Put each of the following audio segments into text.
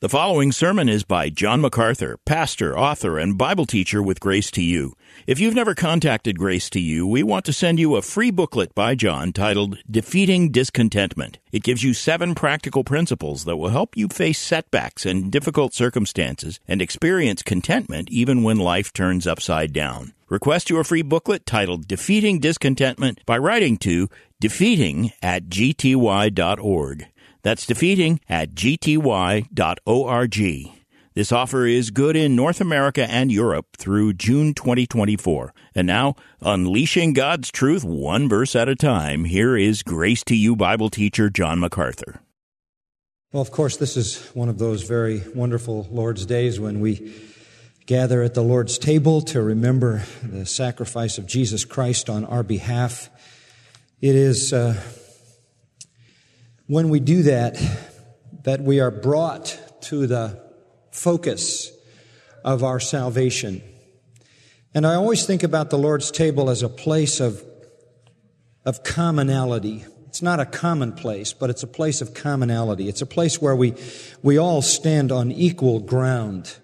The following sermon is by John MacArthur, pastor, author, and Bible teacher with Grace to You. If you've never contacted Grace to You, we want to send you a free booklet by John titled Defeating Discontentment. It gives you 7 practical principles that will help you face setbacks and difficult circumstances and experience contentment even when life turns upside down. Request your free booklet titled Defeating Discontentment by writing to defeating@gty.org. That's defeating@gty.org. This offer is good in North America and Europe through June 2024. And now, unleashing God's truth one verse at a time, here is Grace to You Bible teacher John MacArthur. Well, of course, this is one of those very wonderful Lord's days when we gather at the Lord's table to remember the sacrifice of Jesus Christ on our behalf. It is when we do that we are brought to the focus of our salvation. And I always think about the Lord's table as a place of commonality. It's not a common place, but it's a place of commonality. It's a place where we all stand on equal ground.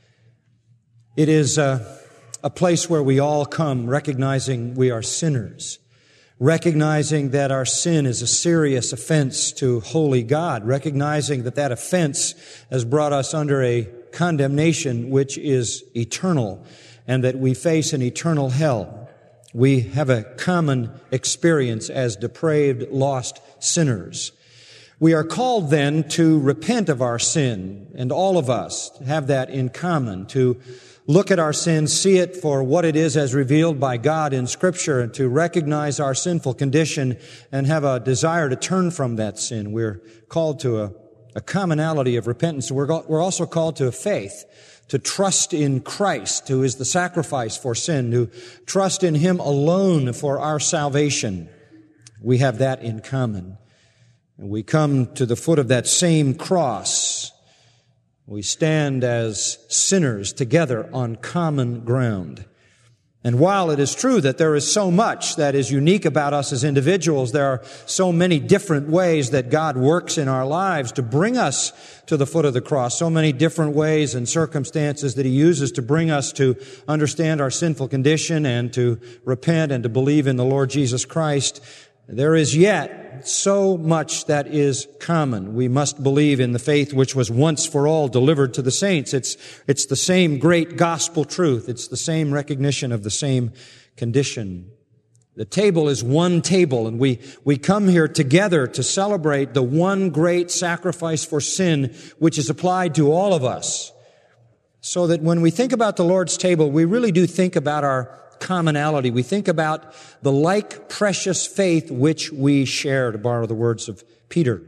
It is a place where we all come recognizing we are sinners, recognizing that our sin is a serious offense to holy God, recognizing that offense has brought us under a condemnation which is eternal, and that we face an eternal hell. We have a common experience as depraved, lost sinners. We are called then to repent of our sin, and all of us have that in common, to look at our sin, see it for what it is as revealed by God in Scripture, and to recognize our sinful condition and have a desire to turn from that sin. We're called to a commonality of repentance. We're also called to a faith, to trust in Christ, who is the sacrifice for sin, to trust in Him alone for our salvation. We have that in common. And we come to the foot of that same cross. We stand as sinners together on common ground. And while it is true that there is so much that is unique about us as individuals, there are so many different ways that God works in our lives to bring us to the foot of the cross, so many different ways and circumstances that He uses to bring us to understand our sinful condition and to repent and to believe in the Lord Jesus Christ. There is yet so much that is common. We must believe in the faith which was once for all delivered to the saints. It's the same great gospel truth. It's the same recognition of the same condition. The table is one table, and we come here together to celebrate the one great sacrifice for sin which is applied to all of us. So that when we think about the Lord's table, we really do think about our commonality. We think about the like precious faith which we share, to borrow the words of Peter.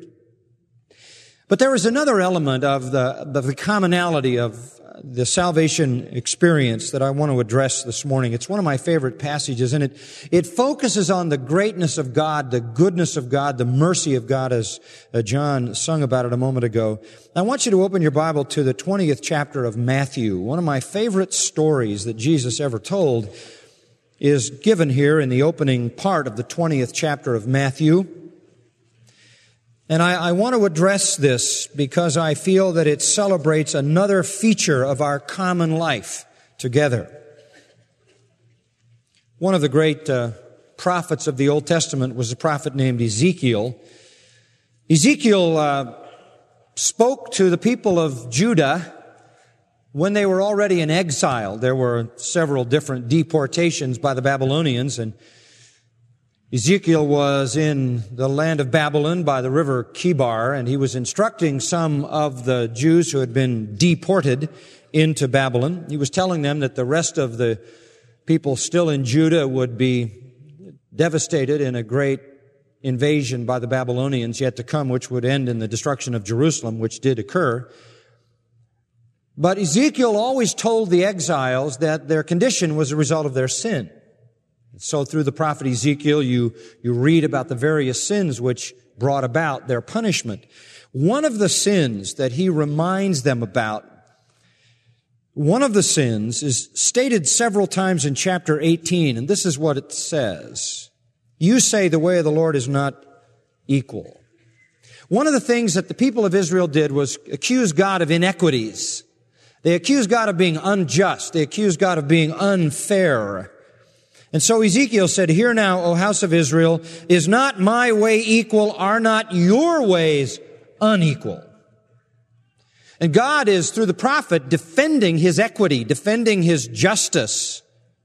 But there is another element of the commonality of the salvation experience that I want to address this morning. It's one of my favorite passages, and it focuses on the greatness of God, the goodness of God, the mercy of God, as John sung about it a moment ago. I want you to open your Bible to the 20th chapter of Matthew. One of my favorite stories that Jesus ever told is given here in the opening part of the 20th chapter of Matthew. And I want to address this because I feel that it celebrates another feature of our common life together. One of the great prophets of the Old Testament was a prophet named Ezekiel. Ezekiel spoke to the people of Judah when they were already in exile. There were several different deportations by the Babylonians, and Ezekiel was in the land of Babylon by the river Chebar, and he was instructing some of the Jews who had been deported into Babylon. He was telling them that the rest of the people still in Judah would be devastated in a great invasion by the Babylonians yet to come, which would end in the destruction of Jerusalem, which did occur. But Ezekiel always told the exiles that their condition was a result of their sin. So through the prophet Ezekiel, you read about the various sins which brought about their punishment. One of the sins that he reminds them about, one of the sins is stated several times in chapter 18, and this is what it says. You say the way of the Lord is not equal. One of the things that the people of Israel did was accuse God of inequities. They accused God of being unjust. They accused God of being unfair. And so Ezekiel said, "Hear now, O house of Israel, is not my way equal? Are not your ways unequal?" And God is, through the prophet, defending His equity, defending His justice.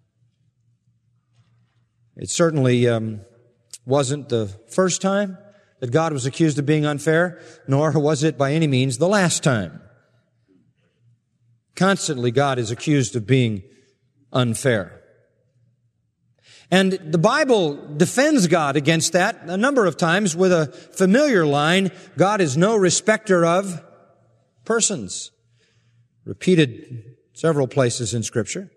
It certainly wasn't the first time that God was accused of being unfair, nor was it by any means the last time. Constantly, God is accused of being unfair. And the Bible defends God against that a number of times with a familiar line, God is no respecter of persons. Repeated several places in Scripture.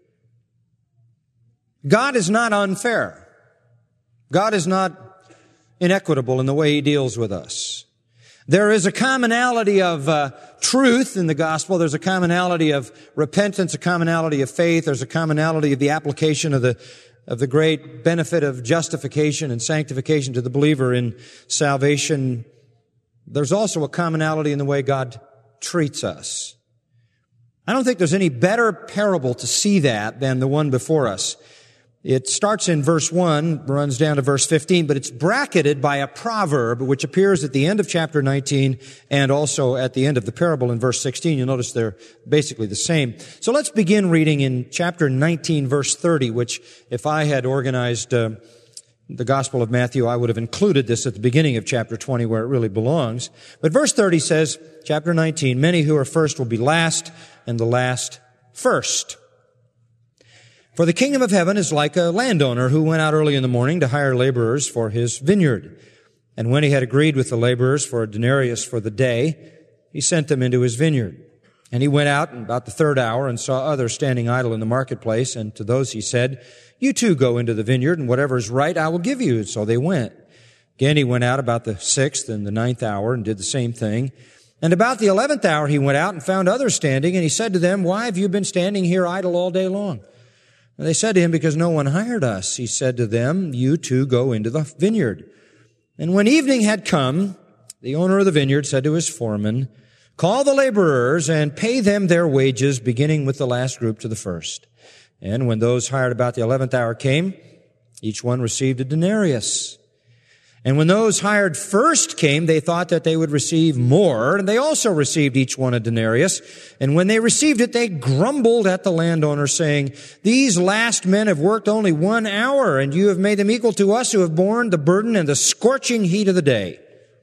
God is not unfair. God is not inequitable in the way He deals with us. There is a commonality of truth in the gospel. There's a commonality of repentance, a commonality of faith. There's a commonality of the application of the great benefit of justification and sanctification to the believer in salvation. There's also a commonality in the way God treats us. I don't think there's any better parable to see that than the one before us. It starts in verse 1, runs down to verse 15, but it's bracketed by a proverb which appears at the end of chapter 19 and also at the end of the parable in verse 16. You'll notice they're basically the same. So let's begin reading in chapter 19, verse 30, which if I had organized the Gospel of Matthew, I would have included this at the beginning of chapter 20 where it really belongs. But verse 30 says, chapter 19, "Many who are first will be last, and the last first. For the kingdom of heaven is like a landowner who went out early in the morning to hire laborers for his vineyard. And when he had agreed with the laborers for a denarius for the day, he sent them into his vineyard. And he went out about the third hour and saw others standing idle in the marketplace. And to those he said, 'You too go into the vineyard, and whatever is right I will give you.' So they went. Again he went out about the 6th and the 9th hour and did the same thing. And about the 11th hour he went out and found others standing, and he said to them, 'Why have you been standing here idle all day long?' And they said to him, 'Because no one hired us.' He said to them, 'You too go into the vineyard.' And when evening had come, the owner of the vineyard said to his foreman, 'Call the laborers and pay them their wages, beginning with the last group to the first.' And when those hired about the 11th hour came, each one received a denarius. And when those hired first came, they thought that they would receive more, and they also received each one a denarius. And when they received it, they grumbled at the landowner, saying, 'These last men have worked only 1 hour, and you have made them equal to us who have borne the burden and the scorching heat of the day.'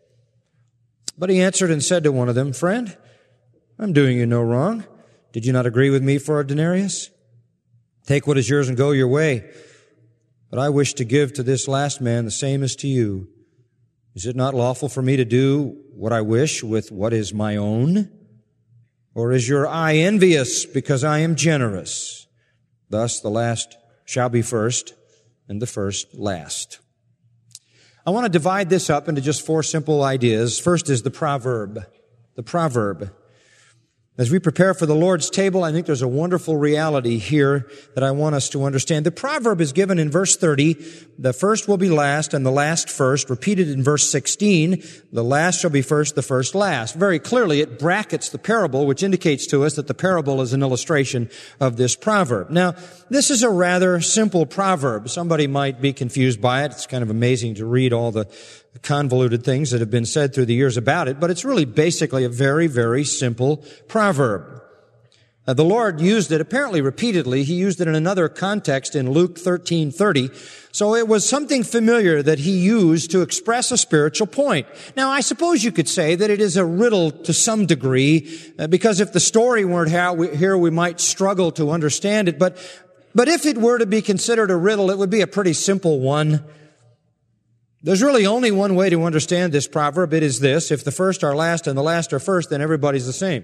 But he answered and said to one of them, 'Friend, I'm doing you no wrong. Did you not agree with me for a denarius? Take what is yours and go your way. But I wish to give to this last man the same as to you. Is it not lawful for me to do what I wish with what is my own? Or is your eye envious because I am generous? Thus the last shall be first, and the first last." I want to divide this up into just 4 simple ideas. First is the proverb. The proverb. As we prepare for the Lord's table, I think there's a wonderful reality here that I want us to understand. The proverb is given in verse 30, the first will be last and the last first. Repeated in verse 16, the last shall be first, the first last. Very clearly, it brackets the parable, which indicates to us that the parable is an illustration of this proverb. Now, this is a rather simple proverb. Somebody might be confused by it. It's kind of amazing to read all the convoluted things that have been said through the years about it, but it's really basically a very, very simple proverb. The Lord used it apparently repeatedly. He used it in another context in Luke 13:30. So it was something familiar that he used to express a spiritual point. Now, I suppose you could say that it is a riddle to some degree, because if the story weren't here, we might struggle to understand it. But if it were to be considered a riddle, it would be a pretty simple one. There's really only one way to understand this proverb. It is this: if the first are last and the last are first, then everybody's the same.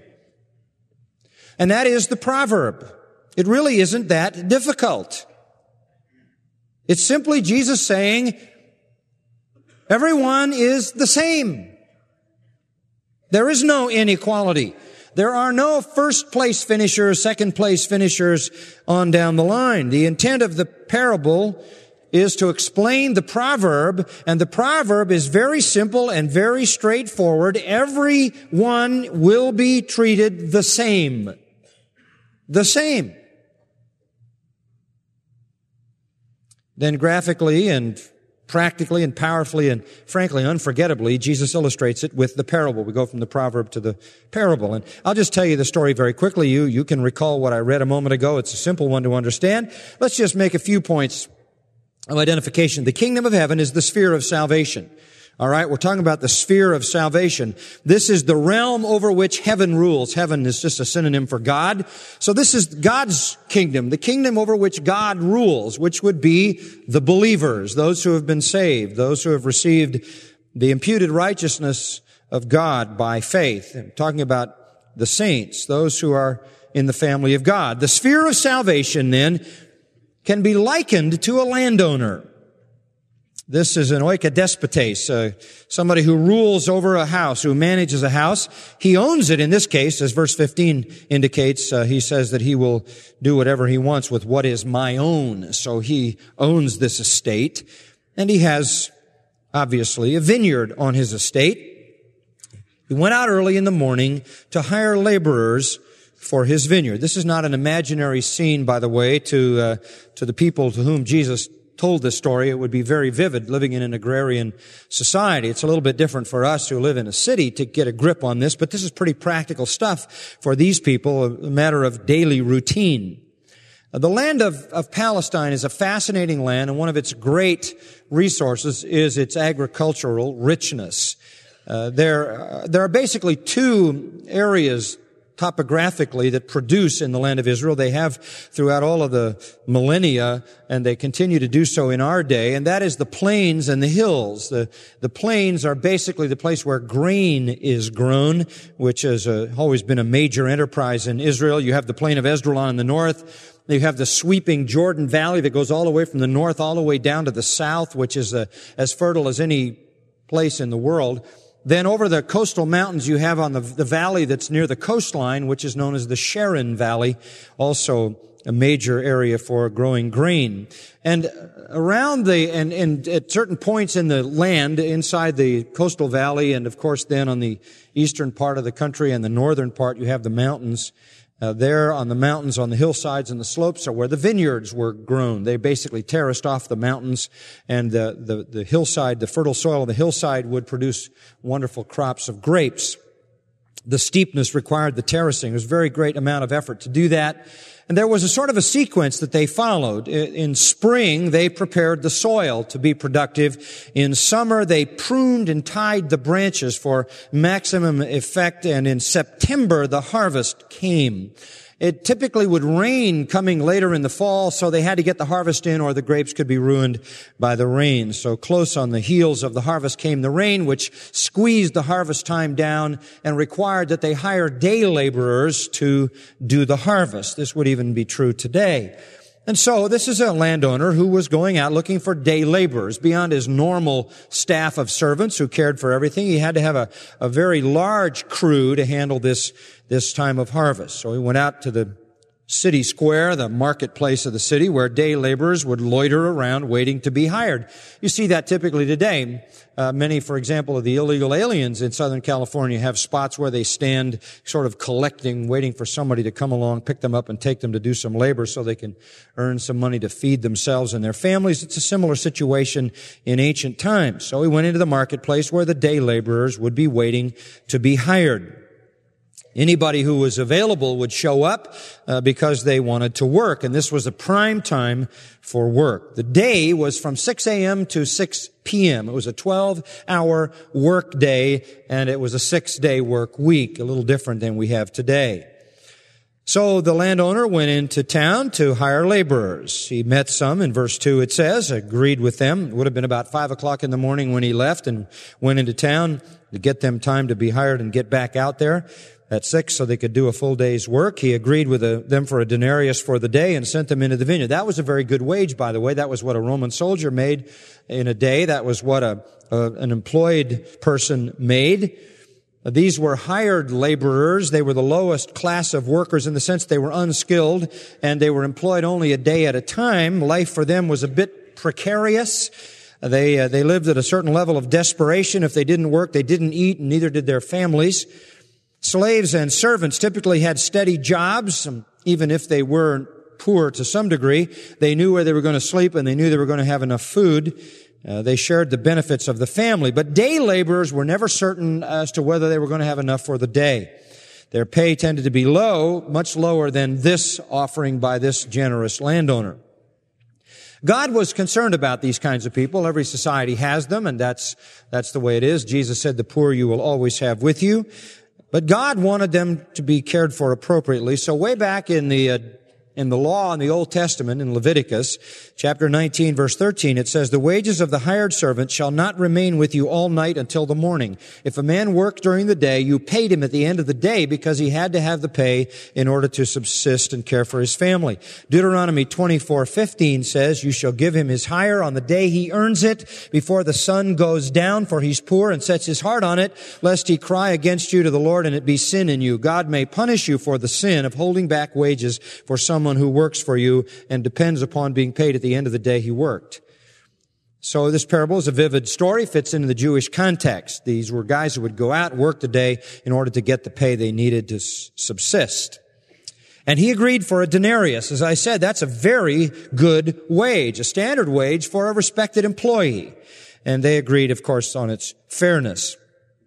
And that is the proverb. It really isn't that difficult. It's simply Jesus saying, everyone is the same. There is no inequality. There are no first place finishers, second place finishers on down the line. The intent of the parable is to explain the proverb, and the proverb is very simple and very straightforward. Everyone will be treated the same. The same. Then graphically and practically and powerfully and frankly unforgettably, Jesus illustrates it with the parable. We go from the proverb to the parable. And I'll just tell you the story very quickly. You can recall what I read a moment ago. It's a simple one to understand. Let's just make a few points of identification. The kingdom of heaven is the sphere of salvation. All right, we're talking about the sphere of salvation. This is the realm over which heaven rules. Heaven is just a synonym for God. So this is God's kingdom, the kingdom over which God rules, which would be the believers, those who have been saved, those who have received the imputed righteousness of God by faith. I'm talking about the saints, those who are in the family of God. The sphere of salvation, then, can be likened to a landowner. This is an oikodespotes, somebody who rules over a house, who manages a house. He owns it in this case, as verse 15 indicates. He says that he will do whatever he wants with what is my own. So he owns this estate, and he has, obviously, a vineyard on his estate. He went out early in the morning to hire laborers for his vineyard. This is not an imaginary scene, by the way, to the people to whom Jesus told this story. It would be very vivid living in an agrarian society. It's a little bit different for us who live in a city to get a grip on this, but this is pretty practical stuff for these people, a matter of daily routine. The land of Palestine is a fascinating land, and one of its great resources is its agricultural richness. There are basically two areas topographically that produce in the land of Israel. They have throughout all of the millennia, and they continue to do so in our day, and that is the plains and the hills. The plains are basically the place where grain is grown, which has always been a major enterprise in Israel. You have the plain of Esdraelon in the north. You have the sweeping Jordan Valley that goes all the way from the north all the way down to the south, which is as fertile as any place in the world. Then over the coastal mountains, you have on the valley that's near the coastline, which is known as the Sharon Valley, also a major area for growing grain. And around and at certain points in the land, inside the coastal valley, and of course then on the eastern part of the country and the northern part, you have the mountains. There on the mountains, on the hillsides and the slopes are where the vineyards were grown. They basically terraced off the mountains, and the hillside, the fertile soil of the hillside would produce wonderful crops of grapes. The steepness required the terracing. There was a very great amount of effort to do that. And there was a sort of a sequence that they followed. In spring, they prepared the soil to be productive. In summer, they pruned and tied the branches for maximum effect. And in September, the harvest came. It typically would rain coming later in the fall, so they had to get the harvest in or the grapes could be ruined by the rain. So close on the heels of the harvest came the rain, which squeezed the harvest time down and required that they hire day laborers to do the harvest. This would even be true today. And so this is a landowner who was going out looking for day laborers. Beyond his normal staff of servants who cared for everything, he had to have a very large crew to handle this time of harvest. So he went out to the city square, the marketplace of the city, where day laborers would loiter around waiting to be hired. You see that typically today. Many, for example, of the illegal aliens in Southern California have spots where they stand sort of collecting, waiting for somebody to come along, pick them up, and take them to do some labor so they can earn some money to feed themselves and their families. It's a similar situation in ancient times. So he went into the marketplace where the day laborers would be waiting to be hired. Anybody who was available would show up because they wanted to work, and this was a prime time for work. The day was from 6 a.m. to 6 p.m. It was a 12-hour work day, and it was a 6-day work week, a little different than we have today. So the landowner went into town to hire laborers. He met some, in verse 2 it says, agreed with them. It would have been about 5 o'clock in the morning when he left and went into town to get them time to be hired and get back out there at 6 so they could do a full day's work. He agreed with them for a denarius for the day and sent them into the vineyard. That was a very good wage, by the way. That was what a Roman soldier made in a day. That was what an employed person made. These were hired laborers. They were the lowest class of workers in the sense they were unskilled and they were employed only a day at a time. Life for them was a bit precarious. They lived at a certain level of desperation. If they didn't work, they didn't eat, and neither did their families. Slaves and servants typically had steady jobs. Even if they were poor to some degree, they knew where they were going to sleep, and they knew they were going to have enough food. They shared the benefits of the family. But day laborers were never certain as to whether they were going to have enough for the day. Their pay tended to be low, much lower than this offering by this generous landowner. God was concerned about these kinds of people. Every society has them, and that's the way it is. Jesus said, "The poor you will always have with you." But God wanted them to be cared for appropriately. So way back in the law in the Old Testament, in Leviticus, chapter 19, verse 13, it says, "The wages of the hired servant shall not remain with you all night until the morning. If a man worked during the day, you paid him at the end of the day because he had to have the pay in order to subsist and care for his family." Deuteronomy 24:15 says, "You shall give him his hire on the day he earns it, before the sun goes down, for he's poor and sets his heart on it, lest he cry against you to the Lord and it be sin in you. God may punish you for the sin of holding back wages for someone who works for you and depends upon being paid at the end of the day he worked." So this parable is a vivid story, fits into the Jewish context. These were guys who would go out and work the day in order to get the pay they needed to subsist. And he agreed for a denarius. As I said, that's a very good wage, a standard wage for a respected employee. And they agreed, of course, on its fairness.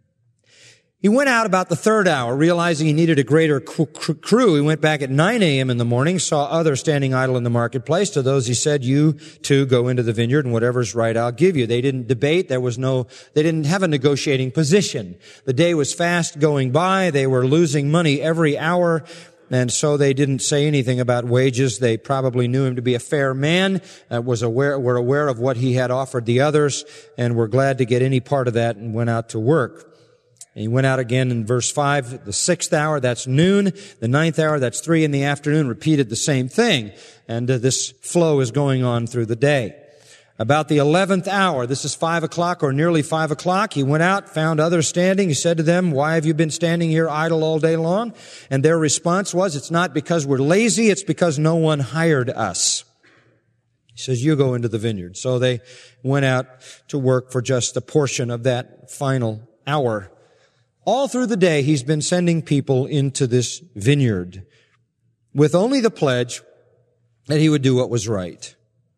He went out about the third hour, realizing he needed a greater crew. He went back at 9 a.m. in the morning, saw others standing idle in the marketplace. To those he said, "You too go into the vineyard, and whatever's right I'll give you." They didn't debate. They didn't have a negotiating position. The day was fast going by. They were losing money every hour. And so they didn't say anything about wages. They probably knew him to be a fair man, were aware of what he had offered the others, and were glad to get any part of that and went out to work. And he went out again in verse 5, the 6th hour, that's noon. The 9th hour, that's 3 in the afternoon, repeated the same thing. And this flow is going on through the day. About the 11th hour, this is 5 o'clock or nearly 5 o'clock, he went out, found others standing. He said to them, "Why have you been standing here idle all day long?" And their response was, "It's not because we're lazy, it's because no one hired us." He says, "You go into the vineyard." So they went out to work for just a portion of that final hour. All through the day, he's been sending people into this vineyard with only the pledge that he would do what was right.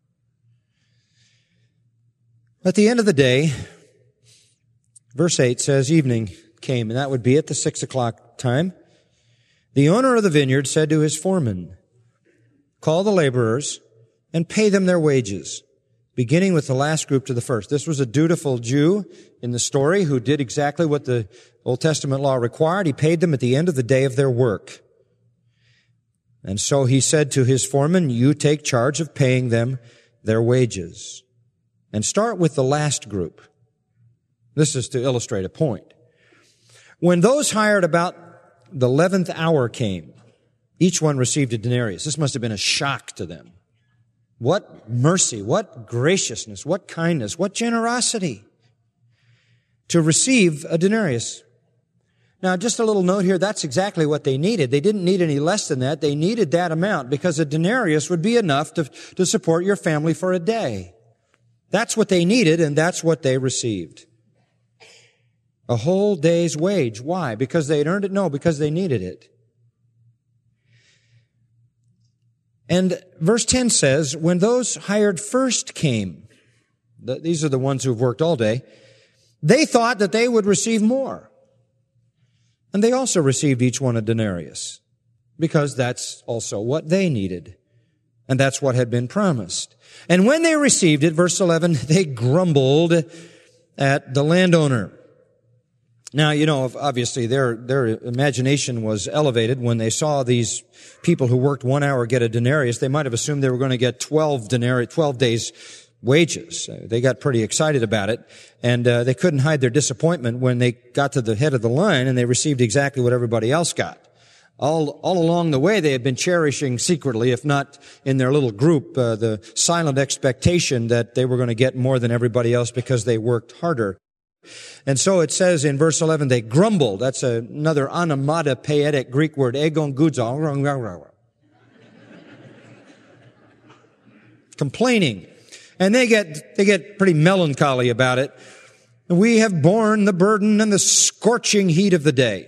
At the end of the day, verse 8 says, evening came, and that would be at the 6 o'clock time. The owner of the vineyard said to his foreman, "Call the laborers and pay them their wages, beginning with the last group to the first." This was a dutiful Jew in the story who did exactly what the Old Testament law required. He paid them at the end of the day of their work. And so he said to his foreman, "You take charge of paying them their wages." And start with the last group. This is to illustrate a point. When those hired about the 11th hour came, each one received a denarius. This must have been a shock to them. What mercy, what graciousness, what kindness, what generosity to receive a denarius. Now, just a little note here, that's exactly what they needed. They didn't need any less than that. They needed that amount because a denarius would be enough to support your family for a day. That's what they needed, and that's what they received. A whole day's wage. Why? Because they had earned it? No, because they needed it. And verse 10 says, when those hired first came, these are the ones who've worked all day, they thought that they would receive more. And they also received each one a denarius, because that's also what they needed. And that's what had been promised. And when they received it, verse 11, they grumbled at the landowner. Now, you know, obviously their imagination was elevated when they saw these people who worked 1 hour get a denarius. They might have assumed they were going to get 12 days wages. They got pretty excited about it, and they couldn't hide their disappointment when they got to the head of the line and they received exactly what everybody else got. All along the way, they had been cherishing secretly, if not in their little group, the silent expectation that they were going to get more than everybody else because they worked harder. And so it says in verse 11, they grumbled. That's another onomatopoetic Greek word, egon gudzo, complaining. And they get pretty melancholy about it. We have borne the burden and the scorching heat of the day.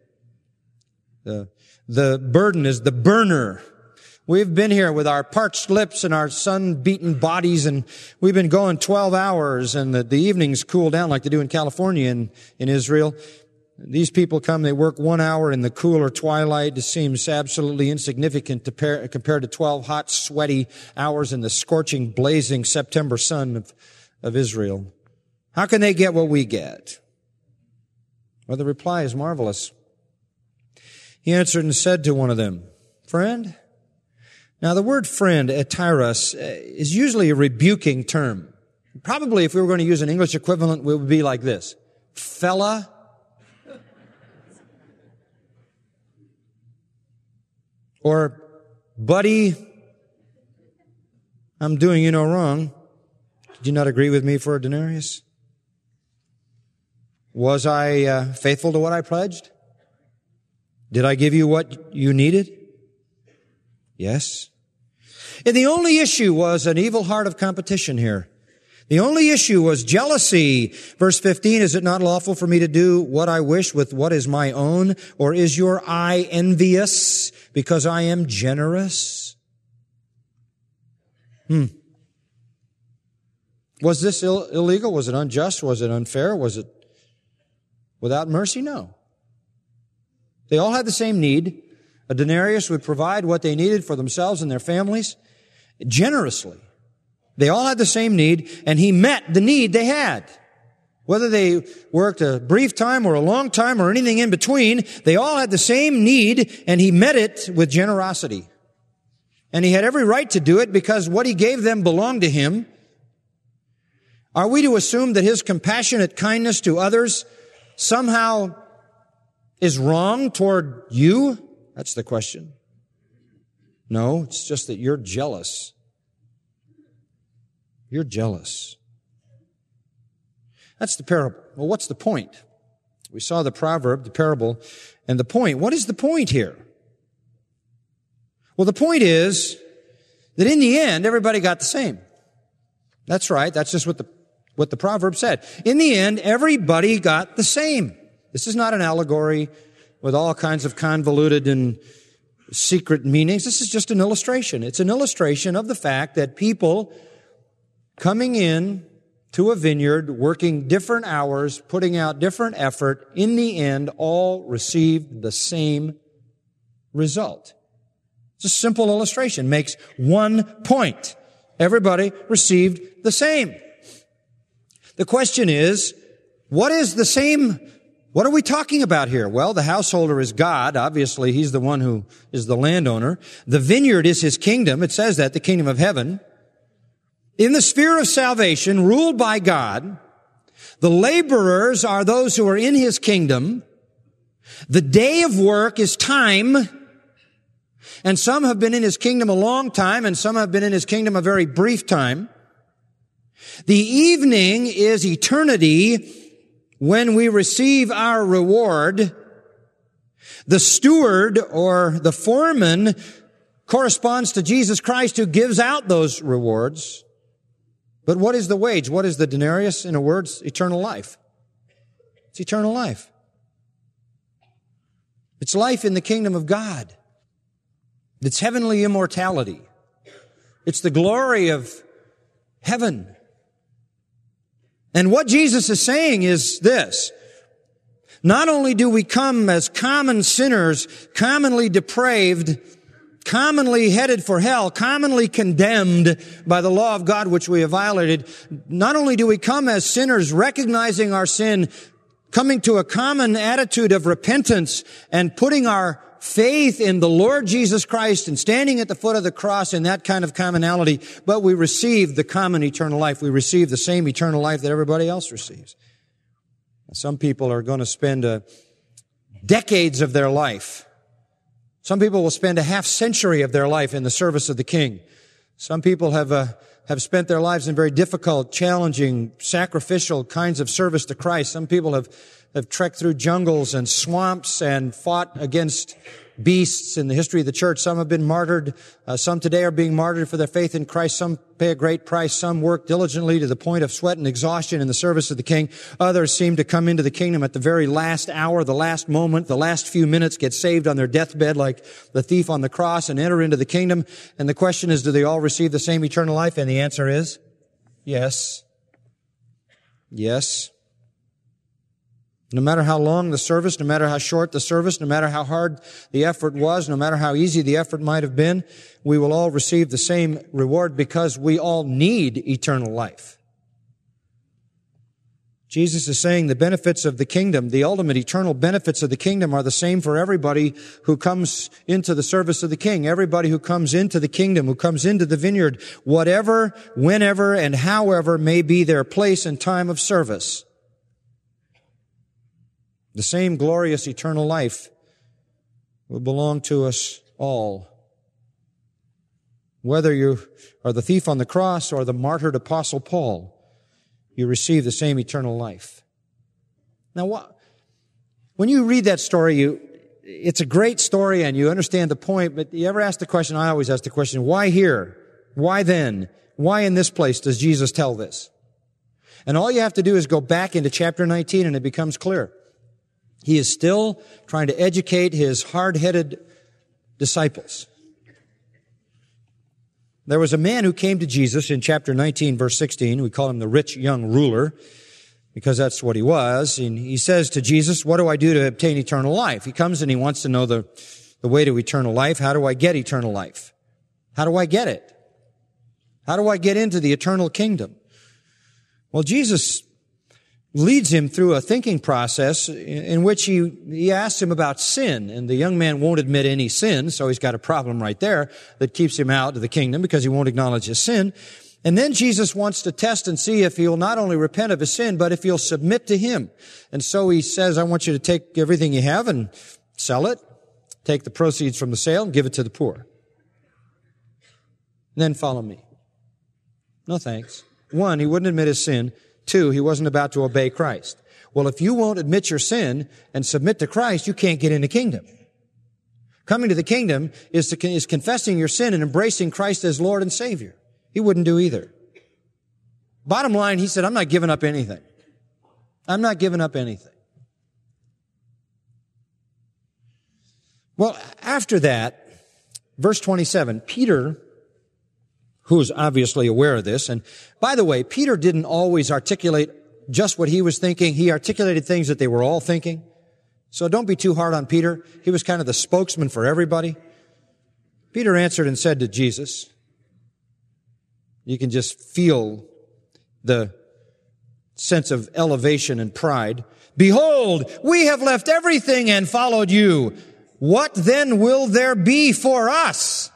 The burden is the burner. We've been here with our parched lips and our sun-beaten bodies, and we've been going 12 hours, and the evenings cool down like they do in California in Israel. These people come, they work 1 hour in the cooler twilight. It seems absolutely insignificant compared to 12 hot, sweaty hours in the scorching, blazing September sun of Israel. How can they get what we get? Well, the reply is marvelous. He answered and said to one of them, "Friend." Now, the word friend, etyros, is usually a rebuking term. Probably, if we were going to use an English equivalent, it would be like this: fella. Or, buddy, I'm doing you no wrong. Did you not agree with me for a denarius? Was I faithful to what I pledged? Did I give you what you needed? Yes. And the only issue was an evil heart of competition here. The only issue was jealousy. Verse 15, is it not lawful for me to do what I wish with what is my own? Or is your eye envious because I am generous? Was this illegal? Was it unjust? Was it unfair? Was it without mercy? No. They all had the same need. A denarius would provide what they needed for themselves and their families generously. They all had the same need, and he met the need they had. Whether they worked a brief time or a long time or anything in between, they all had the same need, and he met it with generosity. And he had every right to do it because what he gave them belonged to him. Are we to assume that his compassionate kindness to others somehow is wrong toward you? That's the question. No, it's just that you're jealous. You're jealous. That's the parable. Well, what's the point? We saw the proverb, the parable, and the point. What is the point here? Well, the point is that in the end, everybody got the same. That's right. That's just what the proverb said. In the end, everybody got the same. This is not an allegory with all kinds of convoluted and secret meanings. This is just an illustration. It's an illustration of the fact that people coming in to a vineyard, working different hours, putting out different effort, in the end, all received the same result. It's a simple illustration. Makes one point. Everybody received the same. The question is, what is the same? What are we talking about here? Well, the householder is God. Obviously, he's the one who is the landowner. The vineyard is his kingdom. It says that, the kingdom of heaven. In the sphere of salvation, ruled by God, the laborers are those who are in his kingdom. The day of work is time. And some have been in his kingdom a long time, and some have been in his kingdom a very brief time. The evening is eternity when we receive our reward. The steward or the foreman corresponds to Jesus Christ, who gives out those rewards. But what is the wage? What is the denarius? In a word, eternal life. It's eternal life. It's life in the kingdom of God. It's heavenly immortality. It's the glory of heaven. And what Jesus is saying is this: not only do we come as common sinners, commonly depraved, commonly headed for hell, commonly condemned by the law of God which we have violated, not only do we come as sinners recognizing our sin, coming to a common attitude of repentance and putting our faith in the Lord Jesus Christ and standing at the foot of the cross in that kind of commonality, but we receive the common eternal life. We receive the same eternal life that everybody else receives. Some people are going to spend decades of their life. Some people will spend a half century of their life in the service of the King. Some people have spent their lives in very difficult, challenging, sacrificial kinds of service to Christ. Some people have have trekked through jungles and swamps and fought against beasts in the history of the church. Some have been martyred. Some today are being martyred for their faith in Christ. Some pay a great price. Some work diligently to the point of sweat and exhaustion in the service of the King. Others seem to come into the kingdom at the very last hour, the last moment, the last few minutes, get saved on their deathbed like the thief on the cross and enter into the kingdom. And the question is, do they all receive the same eternal life? And the answer is yes. Yes. No matter how long the service, no matter how short the service, no matter how hard the effort was, no matter how easy the effort might have been, we will all receive the same reward because we all need eternal life. Jesus is saying the benefits of the kingdom, the ultimate eternal benefits of the kingdom are the same for everybody who comes into the service of the King, everybody who comes into the kingdom, who comes into the vineyard, whatever, whenever, and however may be their place and time of service. The same glorious eternal life will belong to us all. Whether you are the thief on the cross or the martyred Apostle Paul, you receive the same eternal life. Now, when you read that story, it's a great story and you understand the point, but you ever ask the question, I always ask the question, why here? Why then? Why in this place does Jesus tell this? And all you have to do is go back into chapter 19 and it becomes clear. He is still trying to educate his hard-headed disciples. There was a man who came to Jesus in chapter 19, verse 16. We call him the rich young ruler because that's what he was. And he says to Jesus, what do I do to obtain eternal life? He comes and he wants to know the way to eternal life. How do I get eternal life? How do I get it? How do I get into the eternal kingdom? Well, Jesus leads him through a thinking process in which he asks him about sin. And the young man won't admit any sin, so he's got a problem right there that keeps him out of the kingdom because he won't acknowledge his sin. And then Jesus wants to test and see if he'll not only repent of his sin, but if he'll submit to him. And so he says, I want you to take everything you have and sell it, take the proceeds from the sale and give it to the poor. And then follow me. No thanks. 1, he wouldn't admit his sin. 2, he wasn't about to obey Christ. Well, if you won't admit your sin and submit to Christ, you can't get in the kingdom. Coming to the kingdom is confessing your sin and embracing Christ as Lord and Savior. He wouldn't do either. Bottom line, he said, I'm not giving up anything. I'm not giving up anything. Well, after that, verse 27, Peter, who's obviously aware of this. And by the way, Peter didn't always articulate just what he was thinking. He articulated things that they were all thinking. So don't be too hard on Peter. He was kind of the spokesman for everybody. Peter answered and said to Jesus, you can just feel the sense of elevation and pride. Behold, we have left everything and followed you. What then will there be for us?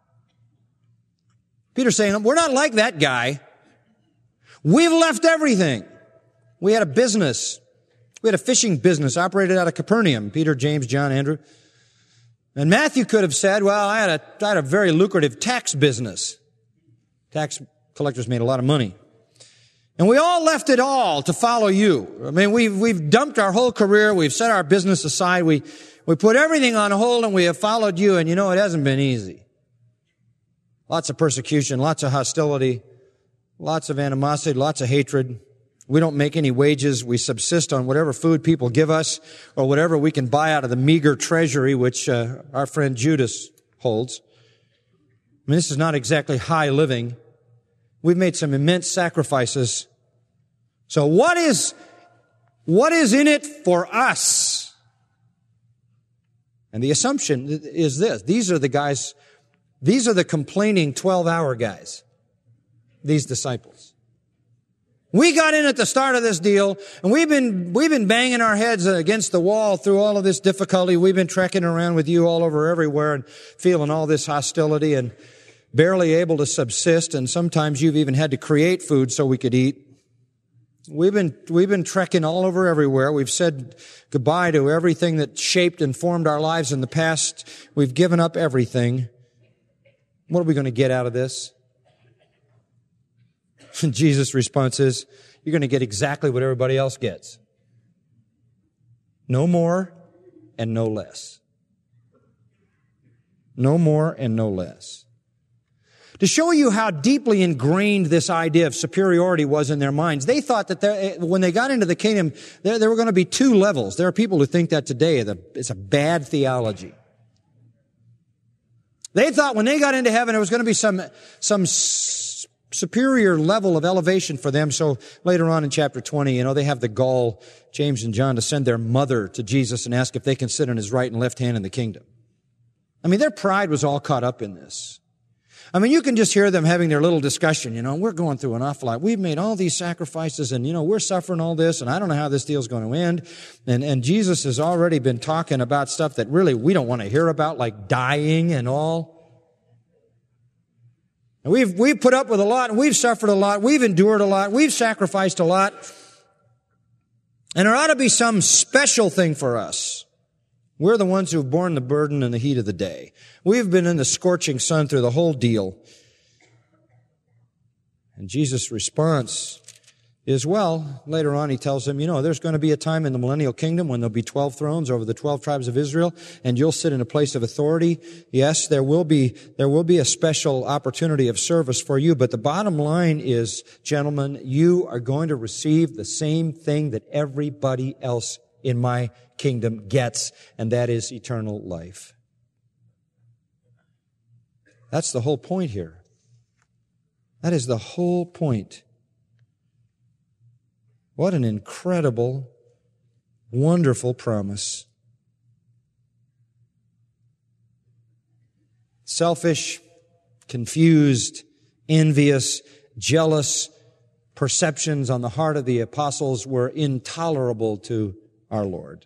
Peter's saying, we're not like that guy. We've left everything. We had a business. We had a fishing business operated out of Capernaum. Peter, James, John, Andrew. And Matthew could have said, well, I had a very lucrative tax business. Tax collectors made a lot of money. And we all left it all to follow you. I mean, we've dumped our whole career. We've set our business aside. We put everything on hold and we have followed you. And you know, it hasn't been easy. Lots of persecution, lots of hostility, lots of animosity, lots of hatred. We don't make any wages. We subsist on whatever food people give us or whatever we can buy out of the meager treasury which our friend Judas holds. I mean, this is not exactly high living. We've made some immense sacrifices. So what is in it for us? And the assumption is this. These are the complaining 12-hour guys, these disciples. We got in at the start of this deal, and we've been banging our heads against the wall through all of this difficulty. We've been trekking around with you all over everywhere and feeling all this hostility and barely able to subsist, and sometimes you've even had to create food so we could eat. We've been trekking all over everywhere. We've said goodbye to everything that shaped and formed our lives in the past. We've given up everything. What are we going to get out of this? And Jesus' response is, you're going to get exactly what everybody else gets. No more and no less. No more and no less. To show you how deeply ingrained this idea of superiority was in their minds, they thought that when they got into the kingdom, there were going to be two levels. There are people who think that today it's a bad theology. They thought when they got into heaven, there was going to be some superior level of elevation for them. So later on in chapter 20, they have the gall, James and John, to send their mother to Jesus and ask if they can sit on his right and left hand in the kingdom. I mean, their pride was all caught up in this. I mean, you can just hear them having their little discussion, we're going through an awful lot. We've made all these sacrifices and, we're suffering all this and I don't know how this deal's going to end. And Jesus has already been talking about stuff that really we don't want to hear about, like dying and all. And we've put up with a lot and we've suffered a lot. We've endured a lot. We've sacrificed a lot. And there ought to be some special thing for us. We're the ones who've borne the burden and the heat of the day. We've been in the scorching sun through the whole deal. And Jesus' response is, later on he tells them, there's going to be a time in the millennial kingdom when there'll be 12 thrones over the 12 tribes of Israel, and you'll sit in a place of authority. Yes, there will be a special opportunity of service for you, but the bottom line is, gentlemen, you are going to receive the same thing that everybody else in my kingdom gets, and that is eternal life. That's the whole point here. That is the whole point. What an incredible, wonderful promise. Selfish, confused, envious, jealous perceptions on the heart of the apostles were intolerable to our Lord.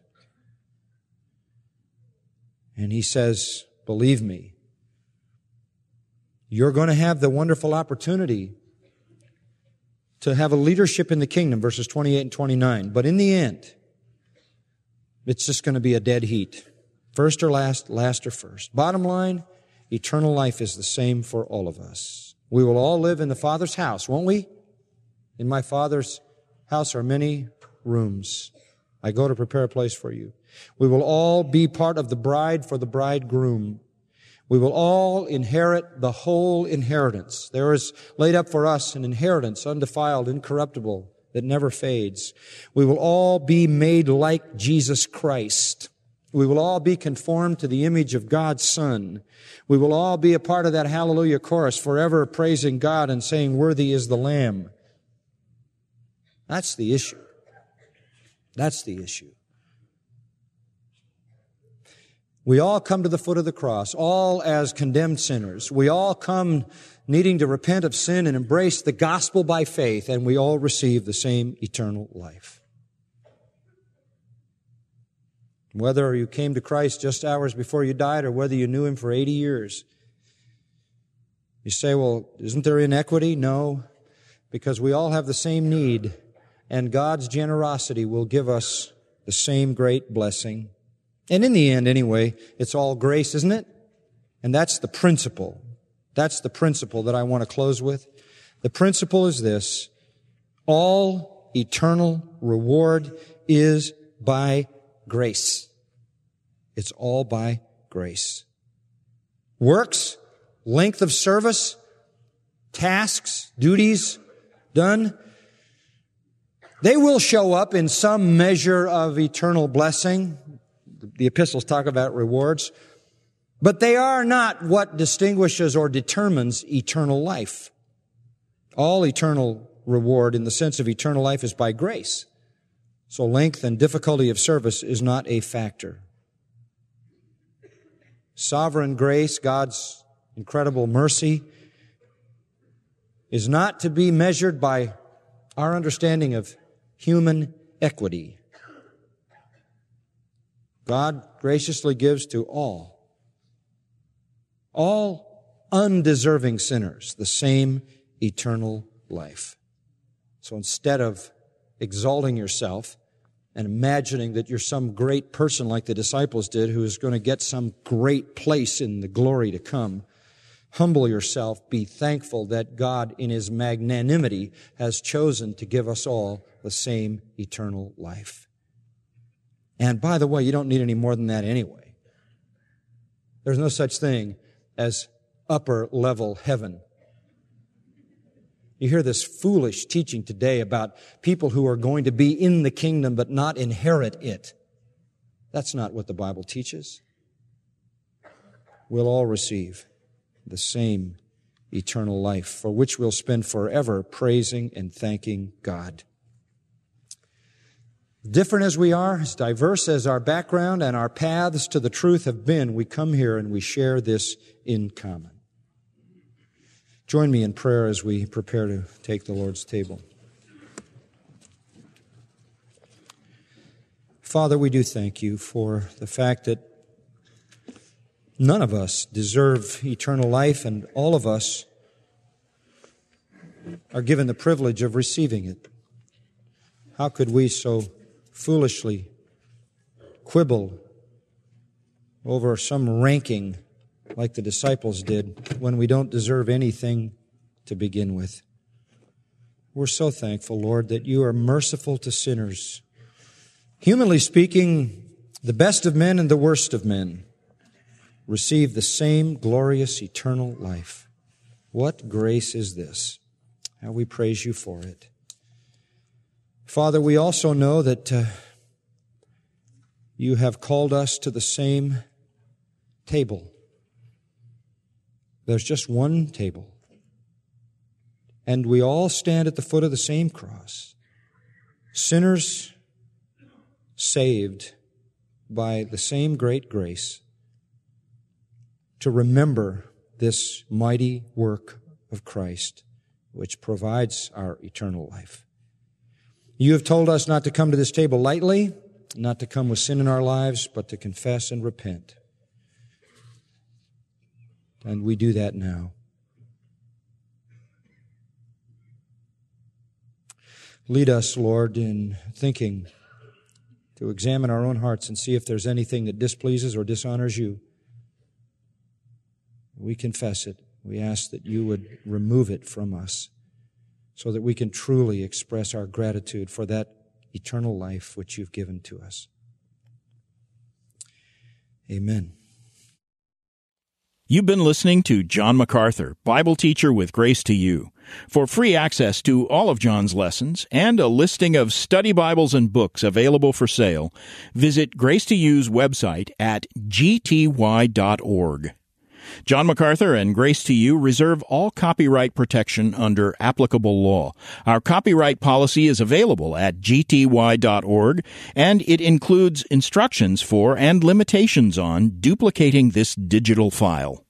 And he says, believe me, you're going to have the wonderful opportunity to have a leadership in the kingdom, verses 28 and 29. But in the end, it's just going to be a dead heat. First or last, last or first. Bottom line, eternal life is the same for all of us. We will all live in the Father's house, won't we? In my Father's house are many rooms. I go to prepare a place for you. We will all be part of the bride for the bridegroom. We will all inherit the whole inheritance. There is laid up for us an inheritance, undefiled, incorruptible, that never fades. We will all be made like Jesus Christ. We will all be conformed to the image of God's Son. We will all be a part of that hallelujah chorus, forever praising God and saying, worthy is the Lamb. That's the issue. That's the issue. We all come to the foot of the cross, all as condemned sinners. We all come needing to repent of sin and embrace the gospel by faith, and we all receive the same eternal life. Whether you came to Christ just hours before you died or whether you knew Him for 80 years, you say, well, isn't there inequity? No, because we all have the same need, and God's generosity will give us the same great blessing. And in the end, anyway, it's all grace, isn't it? And that's the principle. That's the principle that I want to close with. The principle is this: all eternal reward is by grace. It's all by grace. Works, length of service, tasks, duties done, they will show up in some measure of eternal blessing. The epistles talk about rewards, but they are not what distinguishes or determines eternal life. All eternal reward in the sense of eternal life is by grace. So length and difficulty of service is not a factor. Sovereign grace, God's incredible mercy, is not to be measured by our understanding of human equity. God graciously gives to all undeserving sinners, the same eternal life. So instead of exalting yourself and imagining that you're some great person like the disciples did who is going to get some great place in the glory to come, humble yourself, be thankful that God in His magnanimity has chosen to give us all the same eternal life. And by the way, you don't need any more than that anyway. There's no such thing as upper level heaven. You hear this foolish teaching today about people who are going to be in the kingdom but not inherit it. That's not what the Bible teaches. We'll all receive the same eternal life, for which we'll spend forever praising and thanking God. Different as we are, as diverse as our background and our paths to the truth have been, we come here and we share this in common. Join me in prayer as we prepare to take the Lord's table. Father, we do thank you for the fact that none of us deserve eternal life, and all of us are given the privilege of receiving it. How could we so foolishly quibble over some ranking like the disciples did when we don't deserve anything to begin with? We're so thankful, Lord, that you are merciful to sinners. Humanly speaking, the best of men and the worst of men receive the same glorious eternal life. What grace is this? How we praise you for it. Father, we also know that you have called us to the same table. There's just one table. And we all stand at the foot of the same cross. Sinners saved by the same great grace to remember this mighty work of Christ, which provides our eternal life. You have told us not to come to this table lightly, not to come with sin in our lives, but to confess and repent. And we do that now. Lead us, Lord, in thinking to examine our own hearts and see if there's anything that displeases or dishonors you. We confess it. We ask that you would remove it from us so that we can truly express our gratitude for that eternal life which you've given to us. Amen. You've been listening to John MacArthur, Bible teacher with Grace to You. For free access to all of John's lessons and a listing of study Bibles and books available for sale, visit Grace to You's website at gty.org. John MacArthur and Grace to You reserve all copyright protection under applicable law. Our copyright policy is available at gty.org, and it includes instructions for and limitations on duplicating this digital file.